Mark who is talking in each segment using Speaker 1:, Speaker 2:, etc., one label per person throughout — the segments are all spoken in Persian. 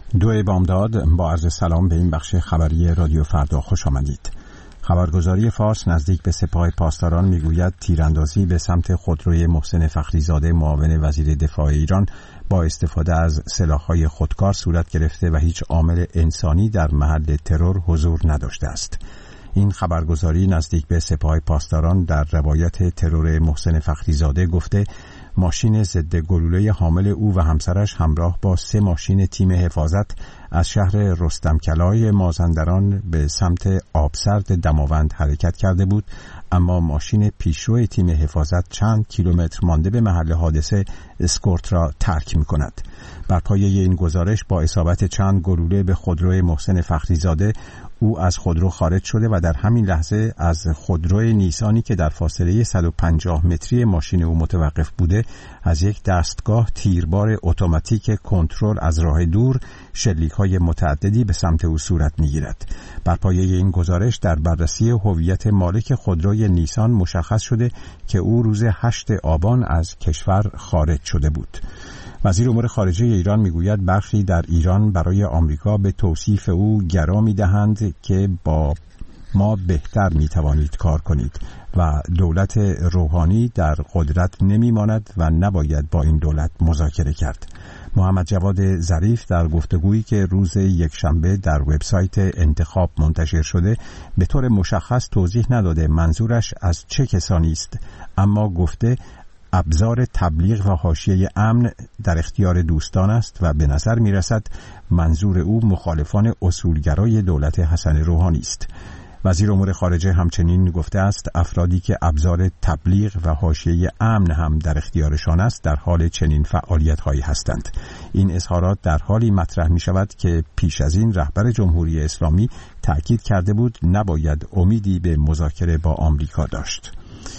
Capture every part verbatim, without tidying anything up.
Speaker 1: دو بامداد با عرض سلام به این بخش خبری رادیو فردا خوش آمدید. خبرگزاری فارس نزدیک به سپاه پاسداران میگوید تیراندازی به سمت خودروی محسن فخریزاده معاون وزیر دفاع ایران با استفاده از سلاح‌های خودکار صورت گرفته و هیچ عامل انسانی در محل ترور حضور نداشته است. این خبرگزاری نزدیک به سپاه پاسداران در روایت ترور محسن فخریزاده گفته ماشین ضد گلوله حامل او و همسرش همراه با سه ماشین تیم حفاظت از شهر رستمکلای مازندران به سمت آبسرد دماوند حرکت کرده بود، اما ماشین پیشرو تیم حفاظت چند کیلومتر مانده به محل حادثه اسکورت را ترک می کند. بر پایه این گزارش با اصابت چند گلوله به خودروی محسن فخریزاده او از خودرو خارج شده و در همین لحظه از خودروی نیسانی که در فاصله صد و پنجاه متری ماشین او متوقف بوده از یک دستگاه تیربار اتوماتیک کنترل از راه دور شلیک‌های متعددی به سمت او صورت می‌گیرد. بر پایه این گزارش در بررسی هویت مالک خودروی نیسان مشخص شده که او روز هشتم آبان از کشور خارج شده بود. وزیر امور خارجه ایران میگوید برخی در ایران برای آمریکا به توصیف او گرا می‌دهند که با ما بهتر می‌توانید کار کنید و دولت روحانی در قدرت نمی‌ماند و نباید با این دولت مذاکره کرد. محمد جواد ظریف در گفتگویی که روز یکشنبه در وبسایت انتخاب منتشر شده به طور مشخص توضیح نداده منظورش از چه کسانی است، اما گفته ابزار تبلیغ و حاشیه امن در اختیار دوستان است و به نظر می رسد منظور او مخالفان اصولگرای دولت حسن روحانی است. وزیر امور خارجه همچنین گفته است افرادی که ابزار تبلیغ و حاشیه امن هم در اختیارشان است در حال چنین فعالیت‌هایی هستند. این اظهارات در حالی مطرح می شود که پیش از این رهبر جمهوری اسلامی تأکید کرده بود نباید امیدی به مذاکره با آمریکا داشت.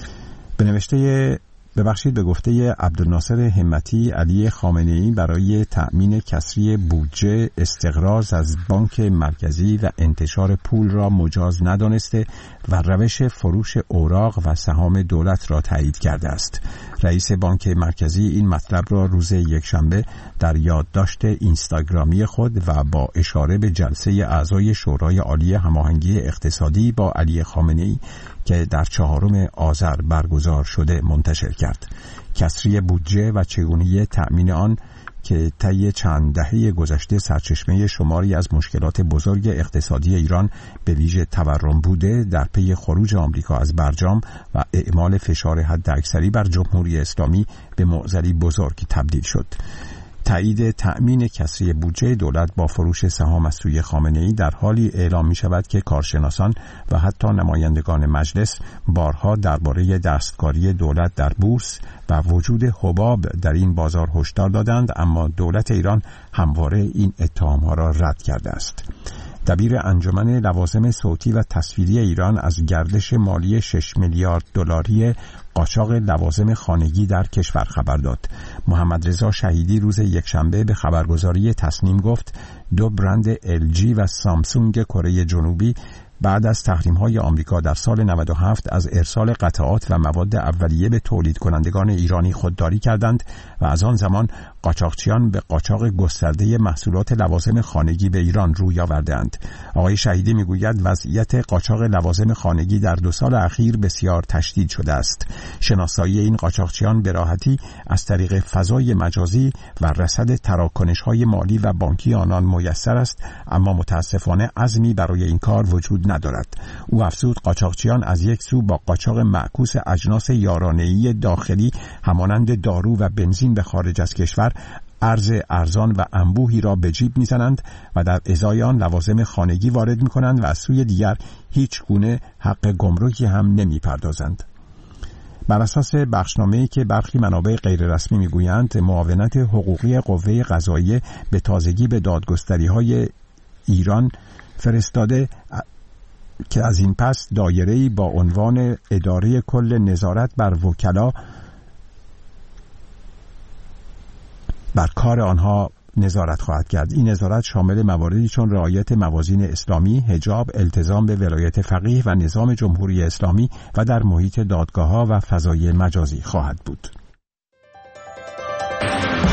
Speaker 1: به نوشته ببخشید به گفته عبدالناصر همتی، علی خامنه‌ای برای تأمین کسری بودجه استقراض از بانک مرکزی و انتشار پول را مجاز ندانسته و روش فروش اوراق و سهام دولت را تایید کرده است. رئیس بانک مرکزی این مطلب را روز یکشنبه در یادداشت اینستاگرامی خود و با اشاره به جلسه اعضای شورای عالی هماهنگی اقتصادی با علی خامنه‌ای که در چهارم آذر برگزار شده منتشر کرد. کسری بودجه و چگونگی تأمین آن که طی چند دهه گذشته سرچشمه شماری از مشکلات بزرگ اقتصادی ایران به ویژه تورم بوده، در پی خروج آمریکا از برجام و اعمال فشار حداکثری بر جمهوری اسلامی به معضلی بزرگ تبدیل شد. تایید تأمین کسری بودجه دولت با فروش سهام از سوی خامنه‌ای در حالی اعلام می شود که کارشناسان و حتی نمایندگان مجلس بارها درباره دستکاری دولت در بورس و وجود حباب در این بازار هشدار دادند، اما دولت ایران همواره این اتهام‌ها را رد کرده است. دبیر انجمن لوازم صوتی و تصویری ایران از گردش مالی شش میلیارد دلاری قاچاق لوازم خانگی در کشور خبر داد. محمد رضا شهیدی روز یکشنبه به خبرگزاری تصنیم گفت دو برند ال جی و سامسونگ کره جنوبی بعد از تحریم‌های آمریکا در سال نود و هفت از ارسال قطعات و مواد اولیه به تولید کنندگان ایرانی خودداری کردند و از آن زمان قاچاقچیان به قاچاق گسترده محصولات لوازم خانگی به ایران روی آورده‌اند. آقای شهیدی میگوید وضعیت قاچاق لوازم خانگی در دو سال اخیر بسیار تشدید شده است. شناسایی این قاچاقچیان به راحتی از طریق فضای مجازی و رصد تراکنش‌های مالی و بانکی آنان میسر است، اما متاسفانه عزمی برای این کار وجود ندارد. او افزود قاچاقچیان از یک سو با قاچاق معکوس اجناس یارانه‌ای داخلی همانند دارو و بنزین به خارج از کشور ارز ارزان و انبوهی را به جیب میزنند و در ازای آن لوازم خانگی وارد میکنند و از سوی دیگر هیچ گونه حق گمرکی هم نمیپردازند. بر اساس بخشنامه‌ای که برخی منابع غیررسمی میگویند معاونت حقوقی قوه قضاییه به تازگی به دادگستری‌های ایران فرستاده که از این پس دایره‌ای با عنوان اداره کل نظارت بر وکلا بر کار آنها نظارت خواهد کرد. این نظارت شامل مواردی چون رعایت موازین اسلامی، حجاب، التزام به ولایت فقیه و نظام جمهوری اسلامی و در محیط دادگاه‌ها و فضای مجازی خواهد بود.